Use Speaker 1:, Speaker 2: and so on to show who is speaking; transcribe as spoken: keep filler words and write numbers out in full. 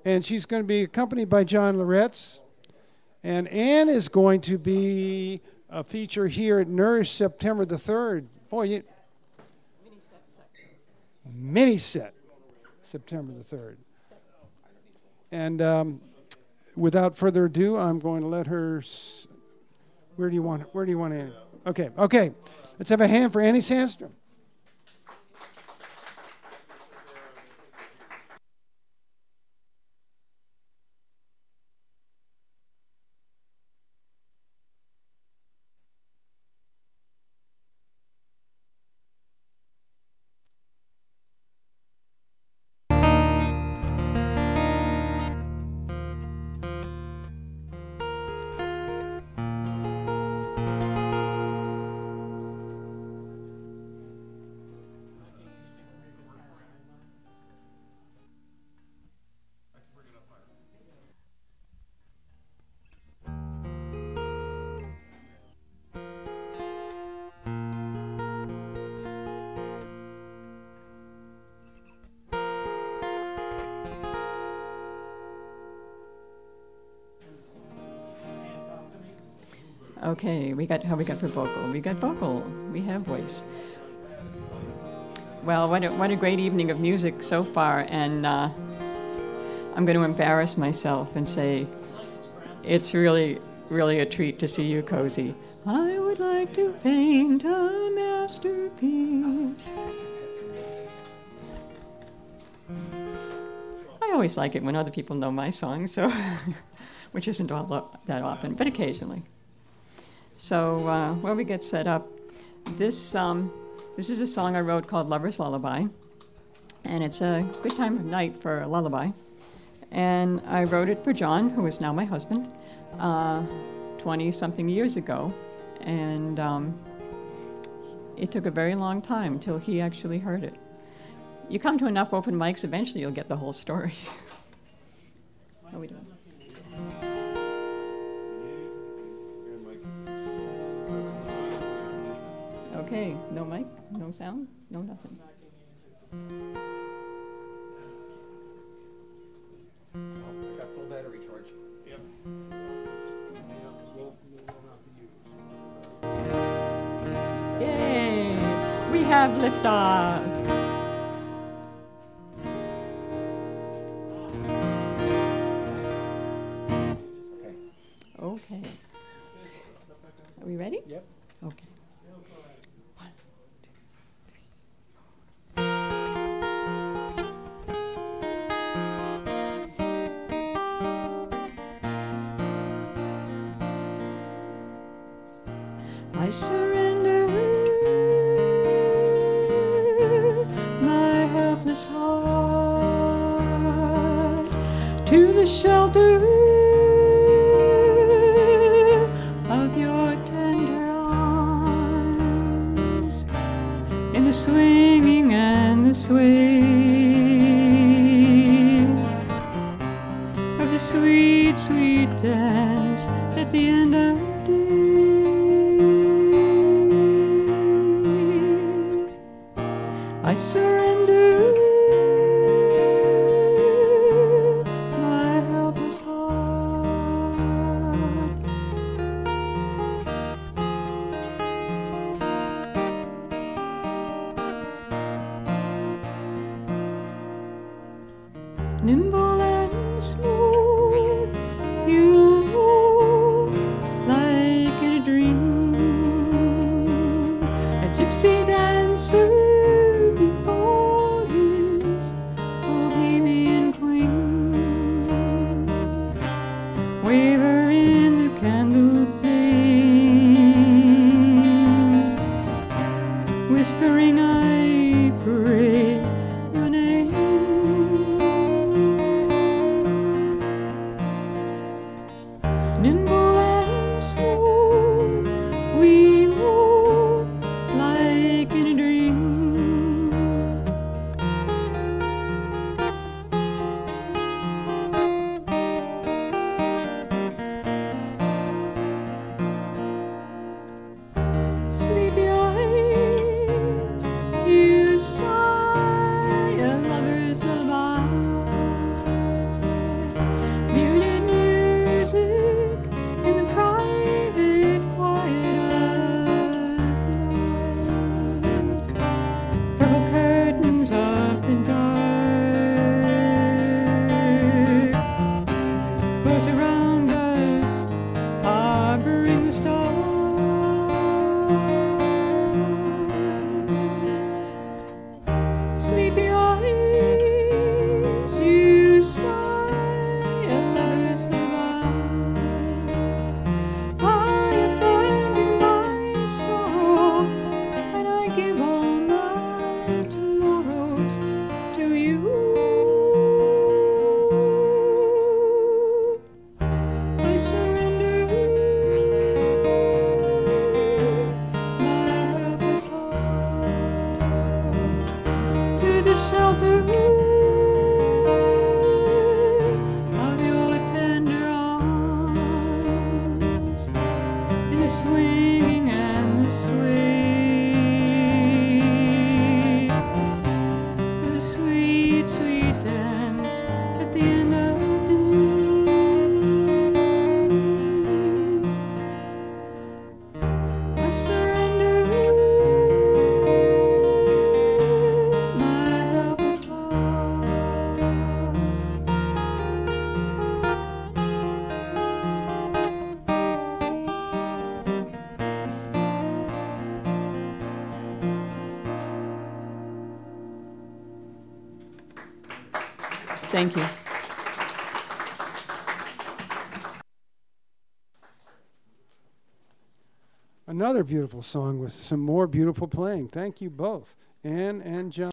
Speaker 1: and she's going to be accompanied by John Loretz. And Ann is going to be a feature here at Nourish September the third. Boy, you... Mini set, September the third. And um, without further ado, I'm going to let her... S- where do you want Where do you want Annie? Okay, okay. Let's have a hand for Annie Sandstrom.
Speaker 2: Okay, we got how we got for vocal. We got vocal. We have voice. Well, what a, what a great evening of music so far, and uh, I'm going to embarrass myself and say it's really, really a treat to see you, Cozy. I would like to paint a masterpiece. I always like it when other people know my song, so which isn't all that often, but occasionally. So uh, while we get set up, this um, this is a song I wrote called Lover's Lullaby, and it's a good time of night for a lullaby. And I wrote it for John, who is now my husband, twenty-something years ago, and um, it took a very long time till he actually heard it. You come to enough open mics, eventually you'll get the whole story. How are we doing? Okay, no mic, no sound, no nothing.
Speaker 3: I got full battery charge. Yep.
Speaker 2: Yay! We have liftoff. Okay. Okay. Are we ready?
Speaker 3: Yep.
Speaker 2: Okay. I surrender my helpless heart to the shelter of your tender arms, in the swinging and the sway of the sweet, sweet dance at the end of the day. I surrender my helpless heart. Nimble and smooth, you move like Thank you.
Speaker 1: Another beautiful song with some more beautiful playing. Thank you both, Ann and John.